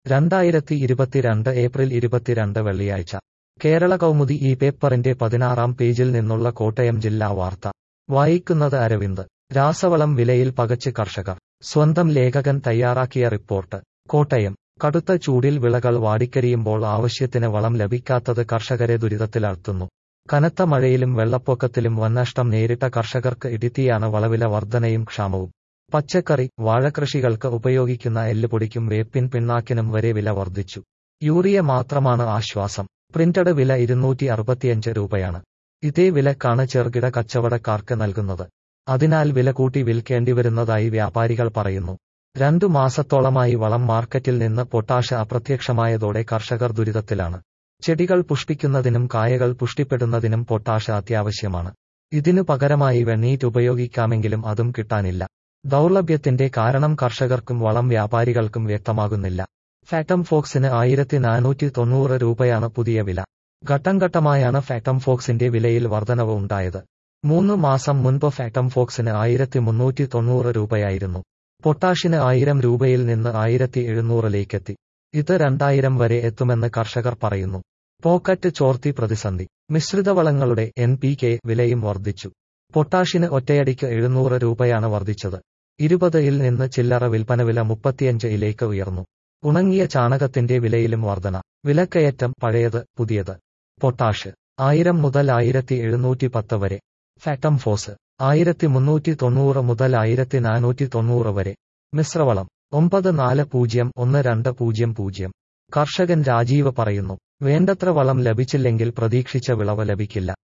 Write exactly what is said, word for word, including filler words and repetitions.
രണ്ടായിരത്തി ഇരുപത്തിരണ്ട് ഏപ്രിൽ ഇരുപത്തിരണ്ട് വെള്ളിയാഴ്ച കേരള കൗമുദി ഈ പേപ്പറിന്റെ പതിനാറാം പേജിൽ നിന്നുള്ള കോട്ടയം ജില്ലാ വാർത്ത വായിക്കുന്നത് അരവിന്ദ്. രാസവളം വിലയിൽ പകച്ച് കർഷകർ. സ്വന്തം ലേഖകൻ തയ്യാറാക്കിയ റിപ്പോർട്ട്. കോട്ടയം. കടുത്ത ചൂടിൽ വിളകൾ വാടിക്കരിയുമ്പോൾ ആവശ്യത്തിന് വളം ലഭിക്കാത്തത് കർഷകരെ ദുരിതത്തിലാഴ്ത്തുന്നു. കനത്ത മഴയിലും വെള്ളപ്പൊക്കത്തിലും വന്നഷ്ടം നേരിട്ട കർഷകർക്ക് ഇടിത്തിയാണ് വളവില വർധനയും ക്ഷാമവും. പച്ചക്കറി, വാഴകൃഷികൾക്ക് ഉപയോഗിക്കുന്ന എല്ലുപൊടിക്കും വേപ്പിൻ പിണ്ണാക്കിനും വരെ വില വർദ്ധിച്ചു. യൂറിയ മാത്രമാണ് ആശ്വാസം. പ്രിന്റഡ് വില ഇരുന്നൂറ്റി അറുപത്തിയഞ്ച് രൂപയാണ്. ഇതേ വിലക്കാണ് ചെറുകിട കച്ചവടക്കാർക്ക് നൽകുന്നത്. അതിനാൽ വില കൂട്ടി വിൽക്കേണ്ടിവരുന്നതായി വ്യാപാരികൾ പറയുന്നു. രണ്ടു മാസത്തോളമായി വളം മാർക്കറ്റിൽ നിന്ന് പൊട്ടാഷ് അപ്രത്യക്ഷമായതോടെ കർഷകർ ദുരിതത്തിലാണ്. ചെടികൾ പുഷ്പിക്കുന്നതിനും കായകൾ പുഷ്ടിപ്പെടുന്നതിനും പൊട്ടാഷ് അത്യാവശ്യമാണ്. ഇതിനു പകരമായി വെണ്ണീറ്റ് ഉപയോഗിക്കാമെങ്കിലും അതും കിട്ടാനില്ല. ദൗർലഭ്യത്തിന്റെ കാരണം കർഷകർക്കും വളം വ്യാപാരികൾക്കും വ്യക്തമാകുന്നില്ല. ഫാക്ടം ഫോക്സിന് ആയിരത്തി നാനൂറ്റി തൊണ്ണൂറ് രൂപയാണ് പുതിയ വില. ഘട്ടം ഘട്ടമായാണ് ഫാക്ടം ഫോക്സിന്റെ വിലയിൽ വർധനവ് ഉണ്ടായത്. മൂന്ന് മാസം മുൻപ് ഫാക്ടം ഫോക്സിന് ആയിരത്തി മുന്നൂറ്റി തൊണ്ണൂറ് രൂപയായിരുന്നു. പൊട്ടാഷിന് ആയിരം രൂപയിൽ നിന്ന് ആയിരത്തി എഴുന്നൂറിലേക്കെത്തി. ഇത് രണ്ടായിരം വരെ എത്തുമെന്ന് കർഷകർ പറയുന്നു. പോക്കറ്റ് ചോർത്തി പ്രതിസന്ധി. മിശ്രിതവളങ്ങളുടെ എൻ പി കെ വിലയും വർദ്ധിച്ചു. പൊട്ടാഷിന് ഒറ്റയടിക്ക് എഴുന്നൂറ് രൂപയാണ് വർദ്ധിച്ചത്. ഇരുപത് ഇൽ നിന്ന് ചില്ലറ വിൽപ്പന വില മുപ്പത്തിയഞ്ച് ഇലേക്ക് ഉയർന്നു. ഉണങ്ങിയ ചാണകത്തിന്റെ വിലയിലും വർധന. വിലക്കയറ്റം പഴയത് പുതിയത്. പൊട്ടാഷ് ആയിരം മുതൽ ആയിരത്തി എഴുന്നൂറ്റി പത്ത് വരെ. ഫാക്ടം ഫോസ് ആയിരത്തി മുന്നൂറ്റി തൊണ്ണൂറ് മുതൽ ആയിരത്തി നാനൂറ്റി തൊണ്ണൂറ് വരെ. മിശ്രവളം ഒമ്പത് നാല് പൂജ്യം ഒന്ന് രണ്ട് പൂജ്യം പൂജ്യം. കർഷകൻ രാജീവ് പറയുന്നു. വേണ്ടത്ര വളം ലഭിച്ചില്ലെങ്കിൽ പ്രതീക്ഷിച്ച വിളവ് ലഭിക്കില്ല.